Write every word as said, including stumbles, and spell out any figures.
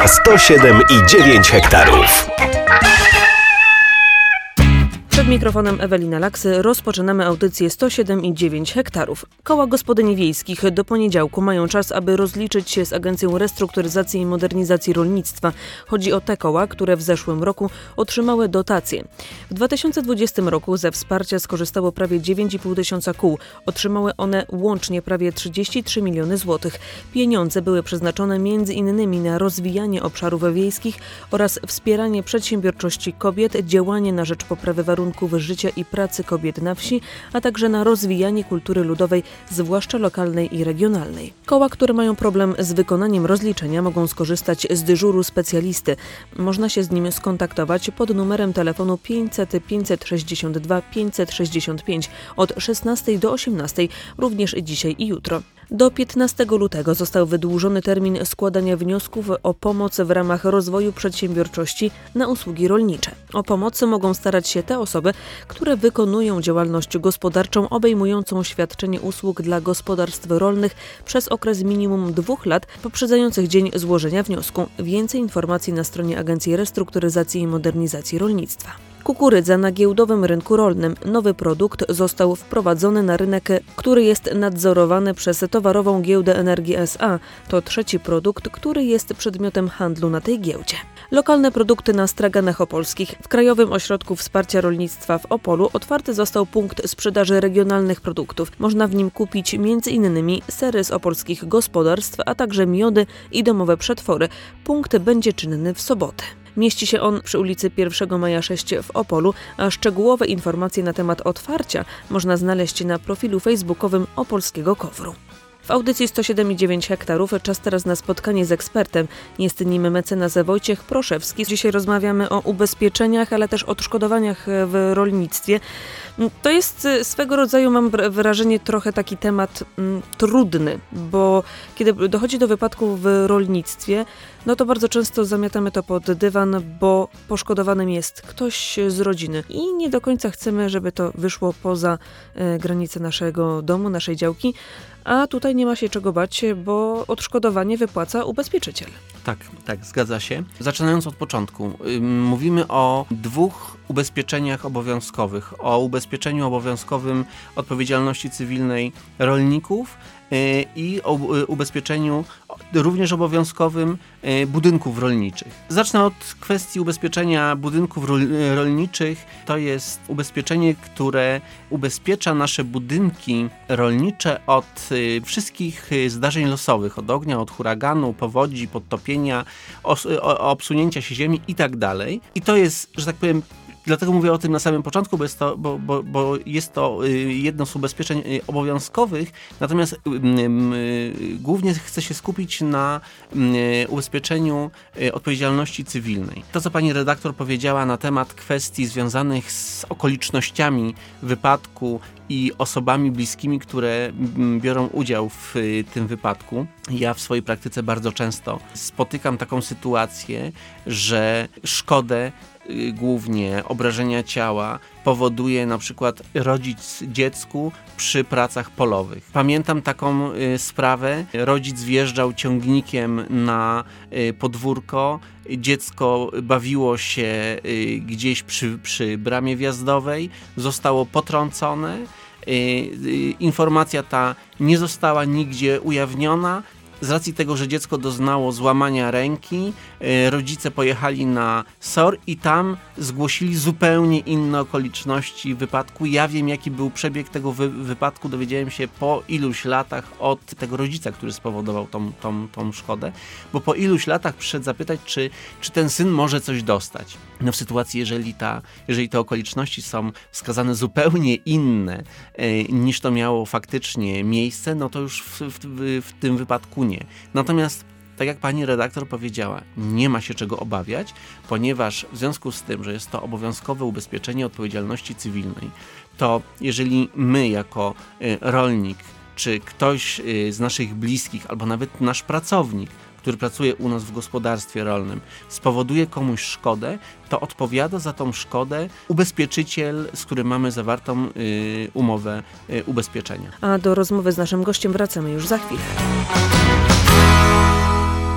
sto siedem i dziewięć hektarów. Przed mikrofonem Ewelina Laksy rozpoczynamy audycję sto siedem i dziewięć hektarów. Koła gospodyń wiejskich do poniedziałku mają czas, aby rozliczyć się z Agencją Restrukturyzacji i Modernizacji Rolnictwa. Chodzi o te koła, które w zeszłym roku otrzymały dotacje. W dwa tysiące dwudziestym roku ze wsparcia skorzystało prawie dziewięć i pół tysiąca kół. Otrzymały one łącznie prawie trzydzieści trzy miliony złotych. Pieniądze były przeznaczone między innymi na rozwijanie obszarów wiejskich oraz wspieranie przedsiębiorczości kobiet, działanie na rzecz poprawy warunków życia i pracy kobiet na wsi, a także na rozwijanie kultury ludowej, zwłaszcza lokalnej i regionalnej. Koła, które mają problem z wykonaniem rozliczenia, mogą skorzystać z dyżuru specjalisty. Można się z nim skontaktować pod numerem telefonu pięćset pięćset sześćdziesiąt dwa pięćset sześćdziesiąt pięć od szesnastej do osiemnastej, również dzisiaj i jutro. Do piętnastego lutego został wydłużony termin składania wniosków o pomoc w ramach rozwoju przedsiębiorczości na usługi rolnicze. O pomoc mogą starać się te osoby, które wykonują działalność gospodarczą obejmującą świadczenie usług dla gospodarstw rolnych przez okres minimum dwóch lat poprzedzających dzień złożenia wniosku. Więcej informacji na stronie Agencji Restrukturyzacji i Modernizacji Rolnictwa. Kukurydza na giełdowym rynku rolnym. Nowy produkt został wprowadzony na rynek, który jest nadzorowany przez Towarową Giełdę Energii S A. To trzeci produkt, który jest przedmiotem handlu na tej giełdzie. Lokalne produkty na straganach opolskich. W Krajowym Ośrodku Wsparcia Rolnictwa w Opolu otwarty został punkt sprzedaży regionalnych produktów. Można w nim kupić między innymi sery z opolskich gospodarstw, a także miody i domowe przetwory. Punkt będzie czynny w sobotę. Mieści się on przy ulicy pierwszego maja sześć w Opolu, a szczegółowe informacje na temat otwarcia można znaleźć na profilu facebookowym Opolskiego Kowru. W audycji sto siedem i dziewięć hektarów czas teraz na spotkanie z ekspertem. Jest nim mecenas Wojciech Proszewski. Dzisiaj rozmawiamy o ubezpieczeniach, ale też odszkodowaniach w rolnictwie. To jest swego rodzaju, mam wrażenie, trochę taki temat mm, trudny, bo kiedy dochodzi do wypadków w rolnictwie, no to bardzo często zamiatamy to pod dywan, bo poszkodowanym jest ktoś z rodziny i nie do końca chcemy, żeby to wyszło poza e, granice naszego domu, naszej działki, a tutaj nie ma się czego bać, bo odszkodowanie wypłaca ubezpieczyciel. Tak, tak, zgadza się. Zaczynając od początku, yy, mówimy o dwóch ubezpieczeniach obowiązkowych. O ubezpieczeniu obowiązkowym odpowiedzialności cywilnej rolników yy, i o yy, ubezpieczeniu również obowiązkowym yy, budynków rolniczych. Zacznę od kwestii ubezpieczenia budynków rol, yy, rolniczych. To jest ubezpieczenie, które ubezpiecza nasze budynki rolnicze od yy, wszystkich yy, zdarzeń losowych, od ognia, od huraganu, powodzi, podtopienia, os, o, obsunięcia się ziemi i tak dalej. I to jest, że tak powiem, dlatego mówię o tym na samym początku, bo jest to, bo, bo, bo jest to jedno z ubezpieczeń obowiązkowych, natomiast y, y, głównie chcę się skupić na y, ubezpieczeniu y, odpowiedzialności cywilnej. To, co pani redaktor powiedziała na temat kwestii związanych z okolicznościami wypadku i osobami bliskimi, które biorą udział w y, tym wypadku. Ja w swojej praktyce bardzo często spotykam taką sytuację, że szkodę, głównie obrażenia ciała, powoduje na przykład rodzic dziecku przy pracach polowych. Pamiętam taką y, sprawę. Rodzic wjeżdżał ciągnikiem na y, podwórko, dziecko bawiło się y, gdzieś przy, przy bramie wjazdowej, zostało potrącone. Y, y, informacja ta nie została nigdzie ujawniona. Z racji tego, że dziecko doznało złamania ręki, yy, rodzice pojechali na S O R i tam zgłosili zupełnie inne okoliczności wypadku. Ja wiem, jaki był przebieg tego wy- wypadku, dowiedziałem się po iluś latach od tego rodzica, który spowodował tą, tą, tą szkodę, bo po iluś latach przyszedł zapytać, czy, czy ten syn może coś dostać. No w sytuacji, jeżeli, ta, jeżeli te okoliczności są wskazane zupełnie inne yy, niż to miało faktycznie miejsce, no to już w, w, w, w tym wypadku nie. Natomiast, tak jak pani redaktor powiedziała, nie ma się czego obawiać, ponieważ w związku z tym, że jest to obowiązkowe ubezpieczenie odpowiedzialności cywilnej, to jeżeli my jako y, rolnik, czy ktoś y, z naszych bliskich, albo nawet nasz pracownik, który pracuje u nas w gospodarstwie rolnym, spowoduje komuś szkodę, to odpowiada za tą szkodę ubezpieczyciel, z którym mamy zawartą y, umowę y, ubezpieczenia. A do rozmowy z naszym gościem wracamy już za chwilę.